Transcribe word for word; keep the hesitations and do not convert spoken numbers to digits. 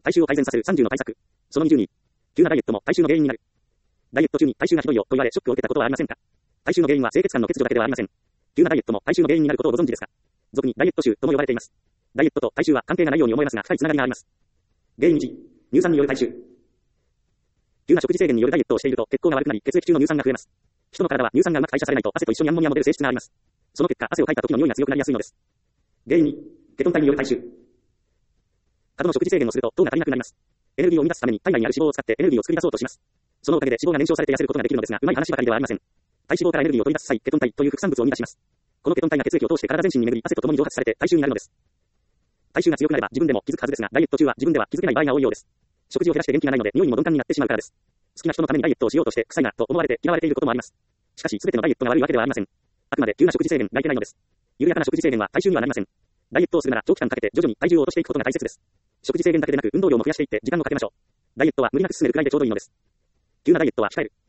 体臭を改善させるさんじゅうの対策。そのにじゅうに。急なダイエットも体臭の原因になる。ダイエット中に体臭がひどいよと言われショックを受けたことはありませんか？体臭の原因は清潔感の欠如だけではありません。急なダイエットも体臭の原因になることをご存知ですか？俗にダイエット臭とも呼ばれています。ダイエットと体臭は関係がないように思えますが深いつながりがあります。原因いち、乳酸による体臭。急な食事制限によるダイエットをしていると血行が悪くなり血液中の乳酸が増えます。人の体は乳酸がうまく代謝されないと汗と一緒にアンモニアも出る性質があります。その結果汗をかいた時の匂いが強くなりやすいのです。原因に、ケトン体による体臭。過度の食事制限をすると糖が足りなくなります。エネルギーを生み出すために体内にある脂肪を使ってエネルギーを作り出そうとします。そのおかげで脂肪が燃焼されて痩せることができるのですが、うまい話ばかりではありません。体脂肪からエネルギーを取り出す際、ケトン体という副産物を生み出します。このケトン体が血液を通して体全身に巡り汗とともに蒸発されて体臭になるのです。体臭が強くなれば自分でも気づくはずですが、ダイエット中は自分では気づけない場合が多いようです。食事を減らして元気がないので匂いにも鈍感になってしまうからです。好きな人のためにダイエットをしようとして臭いなと思われて嫌われていることもあります。しかし全てのダイエットが悪いわけではありません。あくまで急な食事制限がいけないのです。緩やかな食事制限は体臭にはなりません。ダイエットをするなら長期間かけて徐々に体重を落としていくことが大切です。食事制限だけでなく運動量も増やしていって時間もかけましょう。ダイエットは無理なく進めるくらいでちょうどいいのです。急なダイエットは控える。